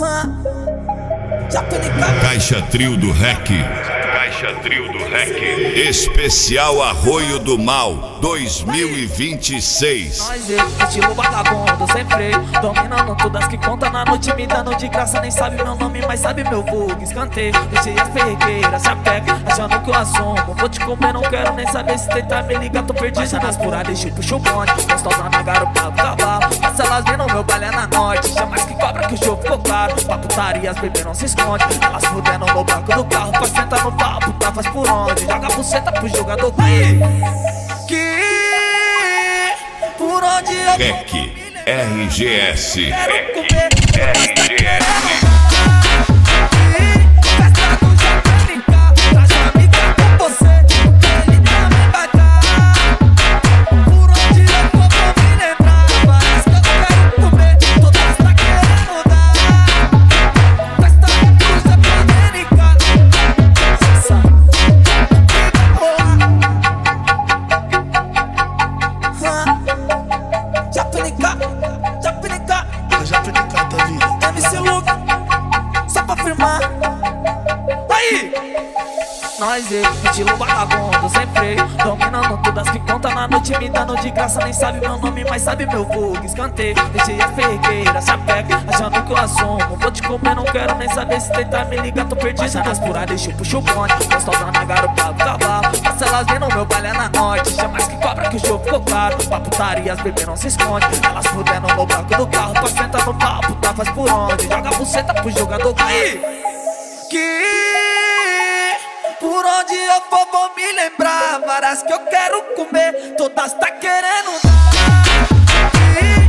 Caixa Trio do REC. Caixa Trio do REC. Especial Arroio do Mal 2026. Nós estilo vagabundo, sem freio, dominando todas que conta na noite, me dando de graça. Nem sabe meu nome, mas sabe meu vulgo. Escanteio, deixei as ferregueiras, se apega, achando que eu assumo. Vou te comer, não quero nem saber se tentar me ligar, tô perdido nas puradas, deixa puxo o bonde. Gostosa na garupa do cavalo, mas elas viram meu baile é na norte. Chama que cobra que o show ficou caro, pra putaria as bebês não se esconde. Elas fudendo no banco do carro, pra sentar no pau, puta faz por onde. Joga a buceta pro jogador que por onde eu REC, RGS. quero comer, RGS. Nós estilo vagabundo, sem freio, dominando todas que conta na noite, me dando de graça. Nem sabe meu nome, mas sabe meu vulgo. Escanteio, deixei as ferregueiras, se apega, achando que eu assumo. Vou te comer, não quero nem saber se tentar me ligar, tô perdido nas puradas, deixa eu puxo o bonde. Gostosa na garupa do cavalo, mas elas viram meu baile é na norte. Chama que cobra que o show ficou caro, pra putaria as bebês não se esconde. Elas fudendo no banco do carro, pra sentar no pau, puta faz por onde. Joga a buceta pro jogador que por onde eu for vou me lembrar. Várias que eu quero comer, todas tá querendo dar.